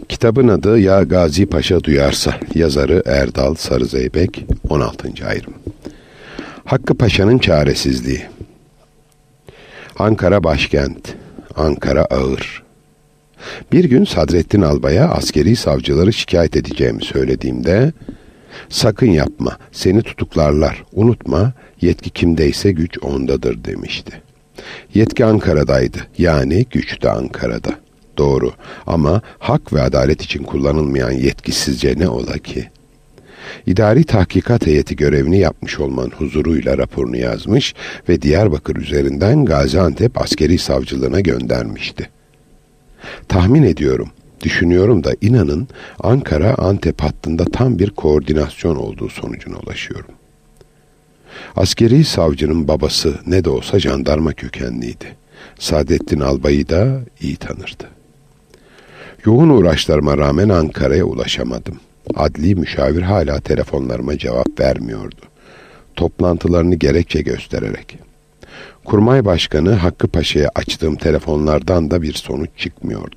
Kitabın adı Ya Gazi Paşa Duyarsa. Yazarı Erdal Sarızeybek. 16. ayrım. Hakkı Paşa'nın çaresizliği. Ankara başkent. Ankara ağır. Bir gün Sadrettin Albay'a askeri savcıları şikayet edeceğimi söylediğimde, "Sakın yapma, seni tutuklarlar, unutma, yetki kimdeyse güç ondadır" demişti. Yetki Ankara'daydı, yani güç de Ankara'da. Doğru, ama hak ve adalet için kullanılmayan yetki sizce ne ola ki? İdari tahkikat heyeti görevini yapmış olmanın huzuruyla raporunu yazmış ve Diyarbakır üzerinden Gaziantep askeri savcılığına göndermişti. Tahmin ediyorum, düşünüyorum da inanın Ankara-Antep hattında tam bir koordinasyon olduğu sonucuna ulaşıyorum. Askeri savcının babası ne de olsa jandarma kökenliydi. Saadettin Albay'ı da iyi tanırdı. Yoğun uğraşlarıma rağmen Ankara'ya ulaşamadım. Adli müşavir hala telefonlarıma cevap vermiyordu. Toplantılarını gerekçe göstererek. Kurmay Başkanı Hakkı Paşa'ya açtığım telefonlardan da bir sonuç çıkmıyordu.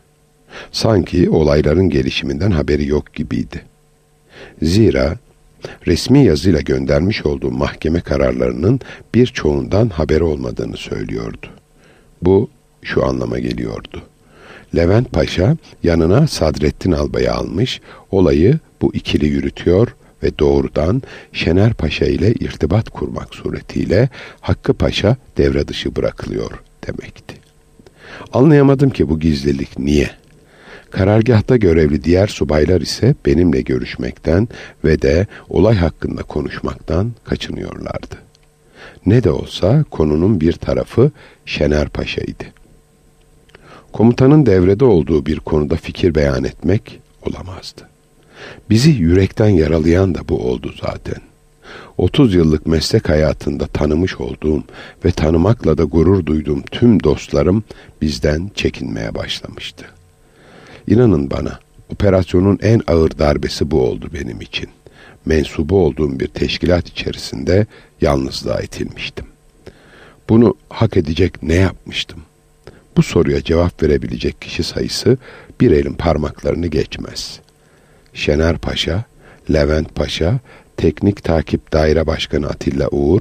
Sanki olayların gelişiminden haberi yok gibiydi. Zira resmi yazıyla göndermiş olduğum mahkeme kararlarının birçoğundan haberi olmadığını söylüyordu. Bu şu anlama geliyordu: Levent Paşa yanına Sadrettin Albay'ı almış, olayı bu ikili yürütüyor ve doğrudan Şener Paşa ile irtibat kurmak suretiyle Hakkı Paşa devre dışı bırakılıyor demekti. Anlayamadım ki bu gizlilik niye? Karargahta görevli diğer subaylar ise benimle görüşmekten ve de olay hakkında konuşmaktan kaçınıyorlardı. Ne de olsa konunun bir tarafı Şener Paşa'ydı. Komutanın devrede olduğu bir konuda fikir beyan etmek olamazdı. Bizi yürekten yaralayan da bu oldu zaten. 30 yıllık meslek hayatında tanımış olduğum ve tanımakla da gurur duyduğum tüm dostlarım bizden çekinmeye başlamıştı. İnanın bana, operasyonun en ağır darbesi bu oldu benim için. Mensubu olduğum bir teşkilat içerisinde yalnızlığa itilmiştim. Bunu hak edecek ne yapmıştım? Bu soruya cevap verebilecek kişi sayısı bir elin parmaklarını geçmez. Şener Paşa, Levent Paşa, Teknik Takip Daire Başkanı Atilla Uğur,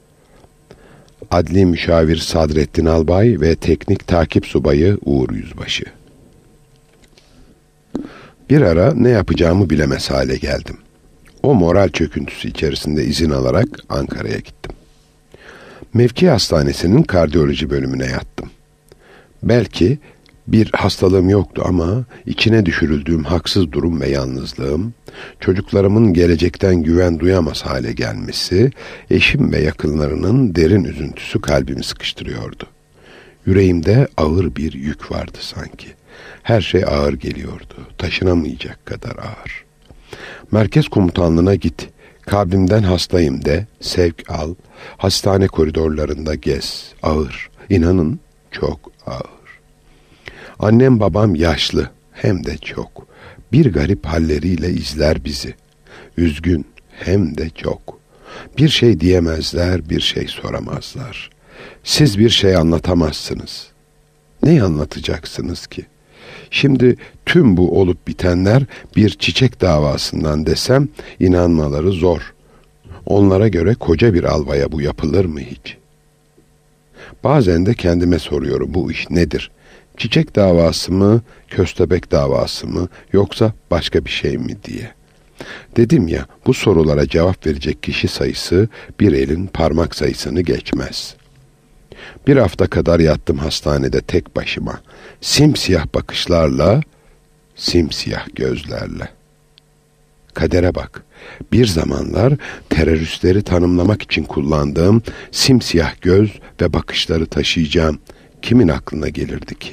Adli Müşavir Sadrettin Albay ve Teknik Takip Subayı Uğur Yüzbaşı. Bir ara ne yapacağımı bilemez hale geldim. O moral çöküntüsü içerisinde izin alarak Ankara'ya gittim. Mevki hastanesinin kardiyoloji bölümüne yattım. Belki bir hastalığım yoktu ama içine düşürüldüğüm haksız durum ve yalnızlığım, çocuklarımın gelecekten güven duyamaz hale gelmesi, eşim ve yakınlarının derin üzüntüsü kalbimi sıkıştırıyordu. Yüreğimde ağır bir yük vardı sanki. Her şey ağır geliyordu, taşınamayacak kadar ağır. Merkez komutanlığına git, kalbimden hastayım de, sevk al, hastane koridorlarında gez, ağır, inanın çok ağır. Annem babam yaşlı, hem de çok. Bir garip halleriyle izler bizi. Üzgün, hem de çok. Bir şey diyemezler, bir şey soramazlar. Siz bir şey anlatamazsınız. Ne anlatacaksınız ki? Şimdi tüm bu olup bitenler bir çiçek davasından desem inanmaları zor. Onlara göre koca bir albaya bu yapılır mı hiç? Bazen de kendime soruyorum, bu iş nedir? Çiçek davası mı, köstebek davası mı, yoksa başka bir şey mi diye. Dedim ya, bu sorulara cevap verecek kişi sayısı bir elin parmak sayısını geçmez. Bir hafta kadar yattım hastanede tek başıma. Simsiyah bakışlarla, simsiyah gözlerle. Kadere bak, bir zamanlar teröristleri tanımlamak için kullandığım simsiyah göz ve bakışları taşıyacağım kimin aklına gelirdi ki?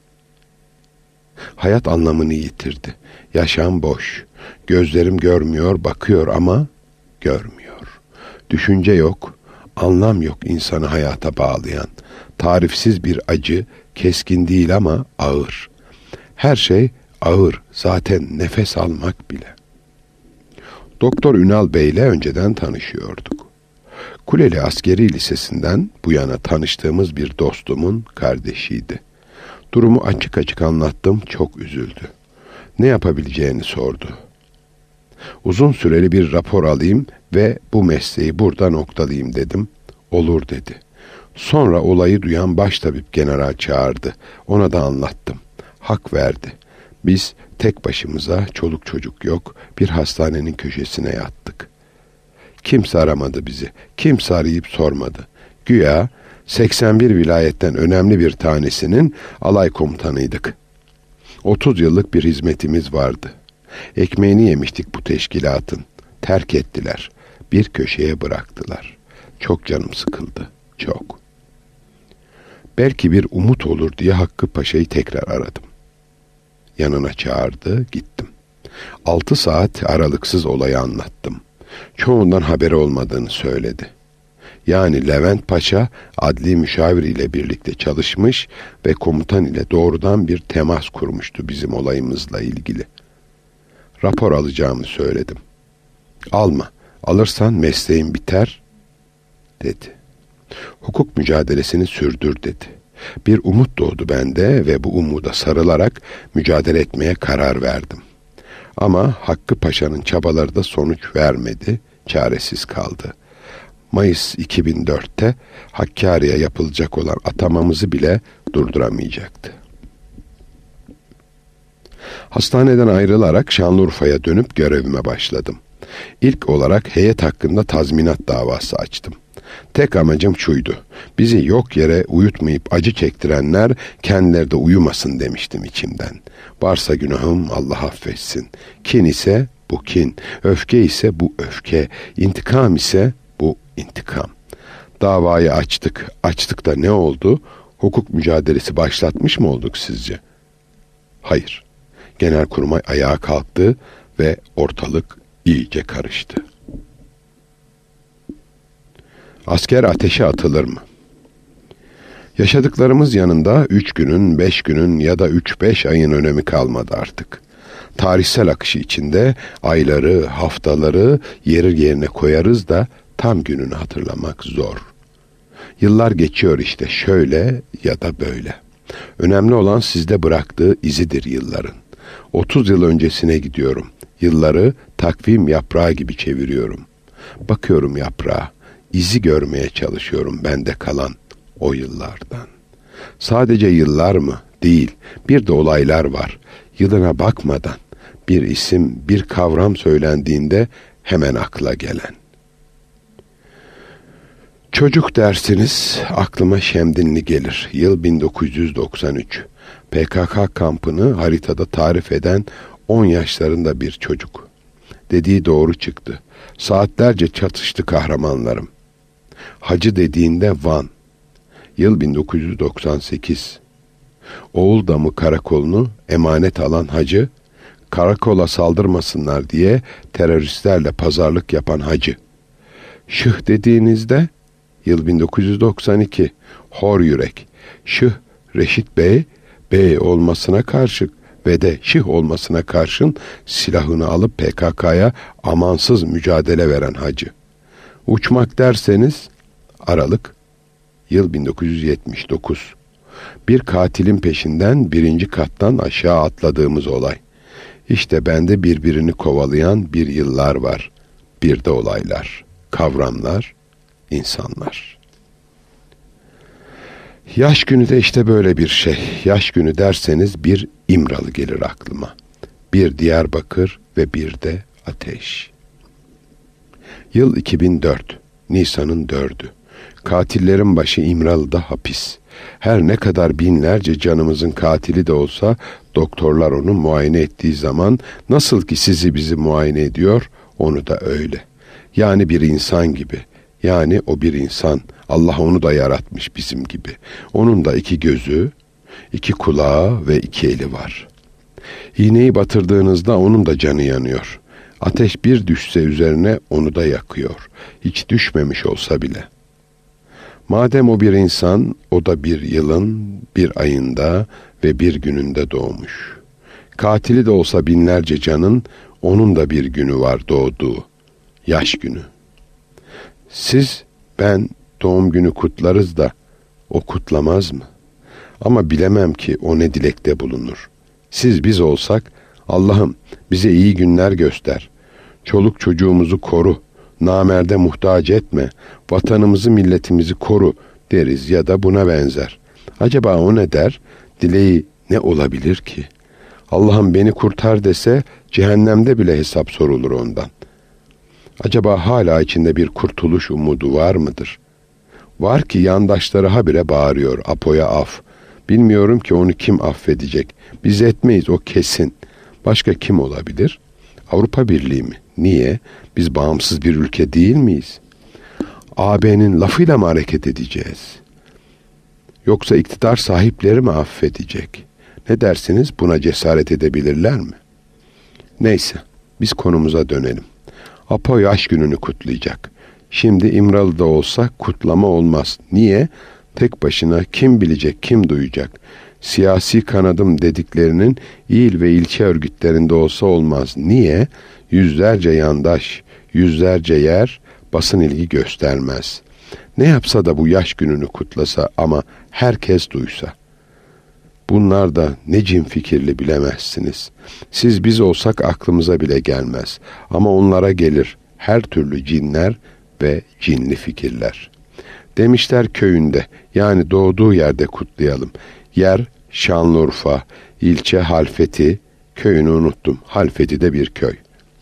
Hayat anlamını yitirdi. Yaşam boş. Gözlerim görmüyor, bakıyor ama görmüyor. Düşünce yok, anlam yok insanı hayata bağlayan. Tarifsiz bir acı, keskin değil ama ağır. Her şey ağır, zaten nefes almak bile. Doktor Ünal Bey ile önceden tanışıyorduk. Kuleli Askeri Lisesi'nden bu yana tanıştığımız bir dostumun kardeşiydi. Durumu açık açık anlattım, çok üzüldü. ne yapabileceğini sordu. Uzun süreli bir rapor alayım ve bu mesleği burada noktalayayım dedim. Olur dedi. Sonra olayı duyan baştabip general çağırdı. Ona da anlattım. Hak verdi. Biz tek başımıza, çoluk çocuk yok, bir hastanenin köşesine yattık. Kimse aramadı bizi. Kimse arayıp sormadı. Güya 81 vilayetten önemli bir tanesinin alay komutanıydık. 30 yıllık bir hizmetimiz vardı. Ekmeğini yemiştik bu teşkilatın. Terk ettiler. Bir köşeye bıraktılar. Çok canım sıkıldı. Çok. Belki bir umut olur diye Hakkı Paşa'yı tekrar aradım. Yanına çağırdı, gittim. 6 saat aralıksız olayı anlattım. Çoğundan haberi olmadığını söyledi. Yani Levent Paşa adli müşavir ile birlikte çalışmış ve komutan ile doğrudan bir temas kurmuştu bizim olayımızla ilgili. Rapor alacağımı söyledim. Alma, alırsan mesleğin biter, dedi. Hukuk mücadelesini sürdür, dedi. Bir umut doğdu bende ve bu umuda sarılarak mücadele etmeye karar verdim. Ama Hakkı Paşa'nın çabaları da sonuç vermedi, çaresiz kaldı. Mayıs 2004'te Hakkari'ye yapılacak olan atamamızı bile durduramayacaktı. Hastaneden ayrılarak Şanlıurfa'ya dönüp görevime başladım. İlk olarak heyet hakkında tazminat davası açtım. Tek amacım şuydu: bizi yok yere uyutmayıp acı çektirenler kendileri de uyumasın demiştim içimden. Varsa günahım Allah affetsin. Kin ise bu kin, öfke ise bu öfke, intikam ise bu intikam. Davayı açtık. Açtık da ne oldu? Hukuk mücadelesi başlatmış mı olduk sizce? Hayır. Genelkurmay ayağa kalktı ve ortalık iyice karıştı. Asker ateşe atılır mı? Yaşadıklarımız yanında 3 günün, 5 günün ya da 3-5 ayın önemi kalmadı artık. Tarihsel akışı içinde ayları, haftaları yeri yerine koyarız da tam gününü hatırlamak zor. Yıllar geçiyor işte şöyle ya da böyle. Önemli olan sizde bıraktığı izidir yılların. 30 yıl öncesine gidiyorum. Yılları takvim yaprağı gibi çeviriyorum. Bakıyorum yaprağa, izi görmeye çalışıyorum bende kalan o yıllardan. Sadece yıllar mı? Değil. Bir de olaylar var. Yılına bakmadan bir isim, bir kavram söylendiğinde hemen akla gelen. Çocuk dersiniz, aklıma Şemdinli gelir. Yıl 1993. PKK kampını haritada tarif eden 10 yaşlarında bir çocuk. Dediği doğru çıktı. Saatlerce çatıştı kahramanlarım. Hacı dediğinde Van. Yıl 1998. Oğuldamı karakolunu emanet alan hacı, karakola saldırmasınlar diye teröristlerle pazarlık yapan hacı. Şıh dediğinizde yıl 1992. Hor yürek. Şıh Reşit Bey olmasına karşı ve de Şıh olmasına karşın silahını alıp PKK'ya amansız mücadele veren hacı. Uçmak derseniz Aralık, yıl 1979. Bir katilin peşinden 1. kattan aşağı atladığımız olay. İşte bende birbirini kovalayan bir yıllar var. Bir de olaylar, kavramlar, insanlar. Yaş günü de işte böyle bir şey. Yaş günü derseniz bir İmralı gelir aklıma. Bir Diyarbakır ve bir de ateş. Yıl 2004. Nisan'ın 4'ü. Katillerin başı İmralı'da hapis. Her ne kadar binlerce canımızın katili de olsa doktorlar onu muayene ettiği zaman nasıl ki sizi bizi muayene ediyor, onu da öyle. Yani bir insan gibi. Yani o bir insan. Allah onu da yaratmış bizim gibi. Onun da 2 gözü, 2 kulağı ve 2 eli var. İğneyi batırdığınızda onun da canı yanıyor. Ateş bir düşse üzerine onu da yakıyor. Hiç düşmemiş olsa bile. Madem o bir insan, o da bir yılın, bir ayında ve bir gününde doğmuş. Katili de olsa binlerce canın, onun da bir günü var doğduğu. Yaş günü. Siz, ben doğum günü kutlarız da o kutlamaz mı? Ama bilemem ki o ne dilekte bulunur. Siz biz olsak Allah'ım bize iyi günler göster. Çoluk çocuğumuzu koru. Namerde muhtaç etme. Vatanımızı milletimizi koru deriz ya da buna benzer. Acaba o ne der? Dileği ne olabilir ki? Allah'ım beni kurtar dese cehennemde bile hesap sorulur ondan. Acaba hala içinde bir kurtuluş umudu var mıdır? Var ki yandaşları habire bağırıyor, Apo'ya af. Bilmiyorum ki onu kim affedecek. Biz etmeyiz, o kesin. Başka kim olabilir? Avrupa Birliği mi? Niye? Biz bağımsız bir ülke değil miyiz? AB'nin lafıyla mı hareket edeceğiz? Yoksa iktidar sahipleri mi affedecek? Ne dersiniz, buna cesaret edebilirler mi? Neyse, biz konumuza dönelim. Apo yaş gününü kutlayacak. Şimdi İmralı'da olsa kutlama olmaz. Niye? Tek başına kim bilecek, kim duyacak? Siyasi kanadım dediklerinin il ve ilçe örgütlerinde olsa olmaz. Niye? Yüzlerce yandaş, yüzlerce yer basın ilgi göstermez. Ne yapsa da bu yaş gününü kutlasa ama herkes duysa. Bunlar da ne cin fikirli bilemezsiniz. Siz biz olsak aklımıza bile gelmez. Ama onlara gelir her türlü cinler ve cinli fikirler. Demişler köyünde, yani doğduğu yerde kutlayalım. Yer Şanlıurfa, ilçe Halfeti, köyünü unuttum. Halfeti de bir köy.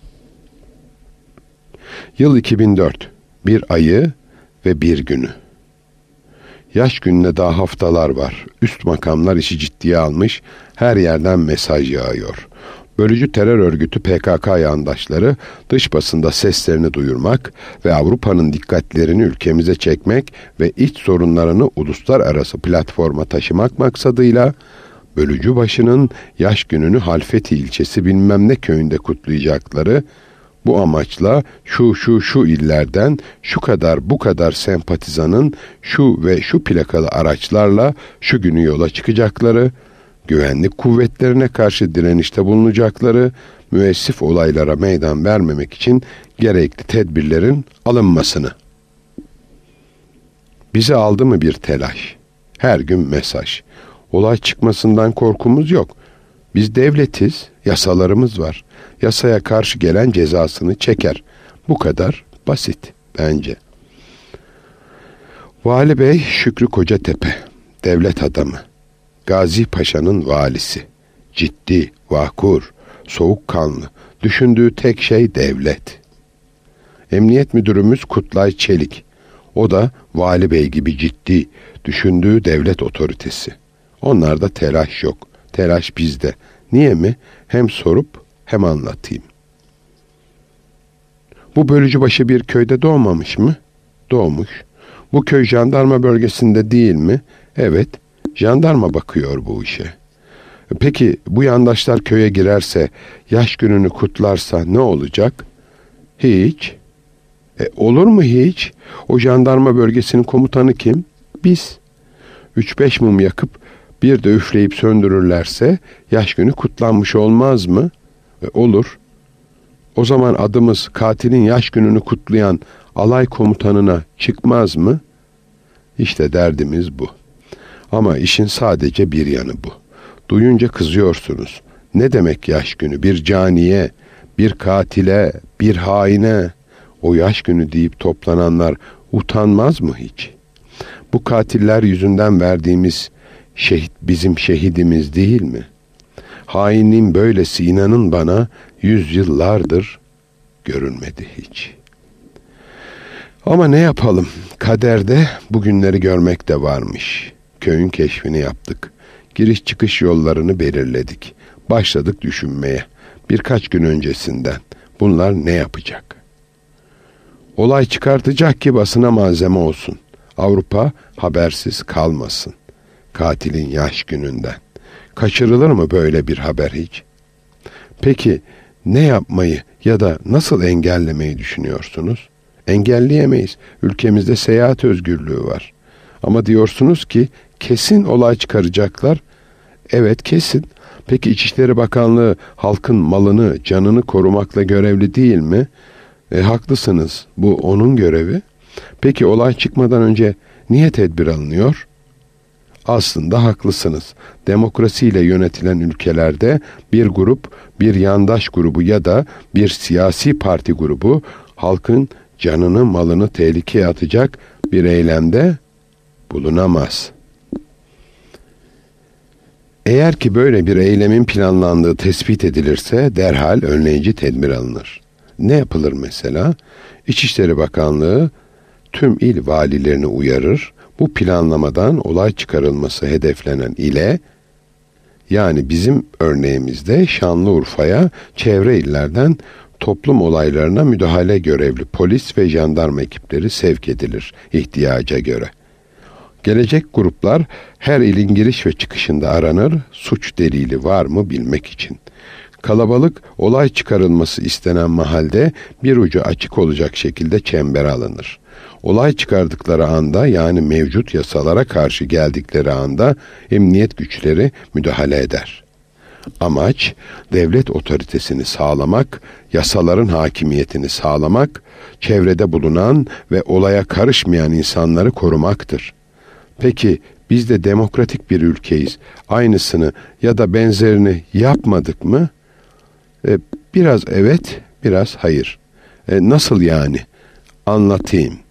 Yıl 2004, bir ayı ve bir günü. Yaş gününe daha haftalar var. Üst makamlar işi ciddiye almış, her yerden mesaj yağıyor. Bölücü terör örgütü PKK yandaşları dış basında seslerini duyurmak ve Avrupa'nın dikkatlerini ülkemize çekmek ve iç sorunlarını uluslararası platforma taşımak maksadıyla bölücü başının yaş gününü Halfeti ilçesi bilmem ne köyünde kutlayacakları, bu amaçla şu illerden şu kadar bu kadar sempatizanın şu ve şu plakalı araçlarla şu günü yola çıkacakları, güvenlik kuvvetlerine karşı direnişte bulunacakları, müessif olaylara meydan vermemek için gerekli tedbirlerin alınmasını. Bizi aldı mı bir telaş? Her gün mesaj. Olay çıkmasından korkumuz yok. Biz devletiz, yasalarımız var. Yasaya karşı gelen cezasını çeker. Bu kadar basit bence. Vali Bey Şükrü Kocatepe, devlet adamı. Gazi Paşa'nın valisi. Ciddi, vakur, soğukkanlı. Düşündüğü tek şey devlet. Emniyet müdürümüz Kutlay Çelik. O da Vali Bey gibi ciddi, düşündüğü devlet otoritesi. Onlarda telaş yok. Telaş bizde. Niye mi? Hem sorup hem anlatayım. Bu bölücübaşı bir köyde doğmamış mı? Doğmuş. Bu köy jandarma bölgesinde değil mi? Evet. Jandarma bakıyor bu işe. Peki bu yandaşlar köye girerse, yaş gününü kutlarsa ne olacak? Hiç. Olur mu hiç? O jandarma bölgesinin komutanı kim? Biz. 3-5 mum yakıp bir de üfleyip söndürürlerse yaş günü kutlanmış olmaz mı? Olur. O zaman adımız katilin yaş gününü kutlayan alay komutanına çıkmaz mı? İşte derdimiz bu. Ama işin sadece bir yanı bu. Duyunca kızıyorsunuz. Ne demek yaş günü? Bir caniye, bir katile, bir haine. O yaş günü deyip toplananlar utanmaz mı hiç? Bu katiller yüzünden verdiğimiz şehit bizim şehidimiz değil mi? Hainin böylesi inanın bana 100 yıllardır görülmedi hiç. Ama ne yapalım? Kaderde bugünleri görmek de varmış. Köyün keşfini yaptık. Giriş çıkış yollarını belirledik. Başladık düşünmeye. Birkaç gün öncesinden. Bunlar ne yapacak? Olay çıkartacak ki basına malzeme olsun. Avrupa habersiz kalmasın. Katilin yaş gününden. Kaçırılır mı böyle bir haber hiç? Peki ne yapmayı ya da nasıl engellemeyi düşünüyorsunuz? Engelleyemeyiz. Ülkemizde seyahat özgürlüğü var. Ama diyorsunuz ki kesin olay çıkaracaklar. Evet kesin. Peki İçişleri Bakanlığı halkın malını, canını korumakla görevli değil mi? Haklısınız. Bu onun görevi. Peki olay çıkmadan önce niye tedbir alınıyor? Aslında haklısınız. Demokrasiyle yönetilen ülkelerde bir grup, bir yandaş grubu ya da bir siyasi parti grubu halkın canını malını tehlikeye atacak bir eylemde bulunamaz. Eğer ki böyle bir eylemin planlandığı tespit edilirse derhal önleyici tedbir alınır. Ne yapılır mesela? İçişleri Bakanlığı tüm il valilerini uyarır. Bu planlamadan olay çıkarılması hedeflenen ile, yani bizim örneğimizde Şanlıurfa'ya çevre illerden toplum olaylarına müdahale görevli polis ve jandarma ekipleri sevk edilir ihtiyaca göre. Gelecek gruplar her ilin giriş ve çıkışında aranır, suç delili var mı bilmek için. Kalabalık olay çıkarılması istenen mahalde bir ucu açık olacak şekilde çembere alınır. Olay çıkardıkları anda, yani mevcut yasalara karşı geldikleri anda emniyet güçleri müdahale eder. Amaç devlet otoritesini sağlamak, yasaların hakimiyetini sağlamak, çevrede bulunan ve olaya karışmayan insanları korumaktır. Peki biz de demokratik bir ülkeyiz. Aynısını ya da benzerini yapmadık mı? Biraz evet, biraz hayır. Nasıl yani? Anlatayım.